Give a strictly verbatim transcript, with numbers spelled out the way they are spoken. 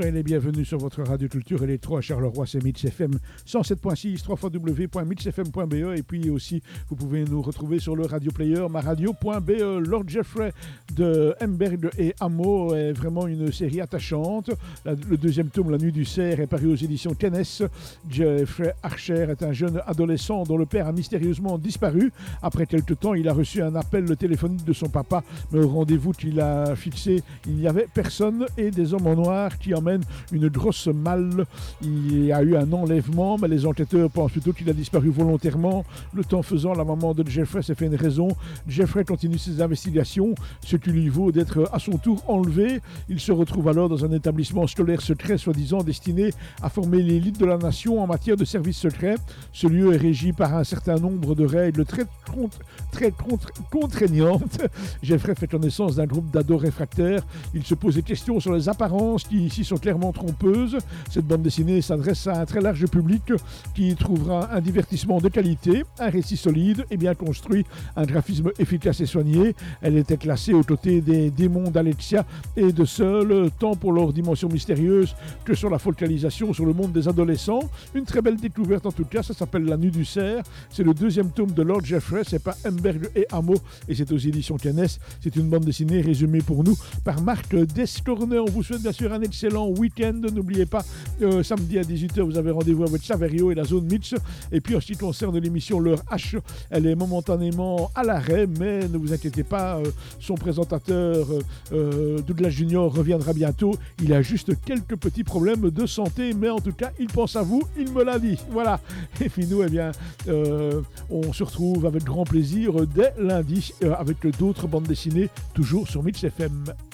soyez les bienvenus sur votre radio culture et les trois à Charleroi, c'est Mix F M cent sept point six, w w w point mix f m point b e, et puis aussi vous pouvez nous retrouver sur le radio player maradio point b e. Lord Jeffrey de Emberg et Amo est vraiment une série attachante. La, le deuxième tome, La Nuit du Cerf, est paru aux éditions Kennes. Jeffrey Archer est un jeune adolescent dont le père a mystérieusement disparu. Après quelque temps, il a reçu un appel téléphonique de son papa, mais au rendez-vous qu'il a fixé, il n'y avait personne et des hommes en noir qui emmènent une grosse malle. Il y a eu un enlèvement, mais les enquêteurs pensent plutôt qu'il a disparu volontairement. Le temps faisant, la maman de Jeffrey s'est fait une raison. Jeffrey continue ses investigations, ce qui lui vaut d'être à son tour enlevé. Il se retrouve alors dans un établissement scolaire secret, soi-disant destiné à former l'élite de la nation en matière de services secrets. Ce lieu est régi par un certain nombre de règles très, très contraignantes. Jeffrey fait connaissance d'un groupe d'ados réfractaires. Il se pose des questions sur les apparences qui ici sont clairement trompeuses. Cette bande dessinée s'adresse à un très large public qui y trouvera un divertissement de qualité, un récit solide et bien construit, un graphisme efficace et soigné. Elle était classée aux côtés des démons d'Alexia et de Seul, tant pour leur dimension mystérieuse que sur la focalisation sur le monde des adolescents. Une très belle découverte en tout cas, ça s'appelle La Nuit du Cerf. C'est le deuxième tome de Lord Jeffrey, c'est par Emberg et Amo et c'est aux éditions Kennes. C'est une bande dessinée résumée pour nous par Marc Descornet. On vous souhaite bien sûr un excellent week-end. N'oubliez pas, euh, samedi à dix-huit heures, vous avez rendez-vous avec Saverio et la zone Mix. Et puis en ce qui concerne l'émission L'Heure H, elle est momentanément à l'arrêt, mais ne vous inquiétez pas, euh, son présentateur euh, Douglas Junior reviendra bientôt. Il a juste quelques petits problèmes de santé, mais en tout cas, il pense à vous, il me l'a dit. Voilà. Et puis nous, eh bien, euh, on se retrouve avec grand plaisir dès lundi euh, avec d'autres bandes dessinées, toujours sur Mix F M.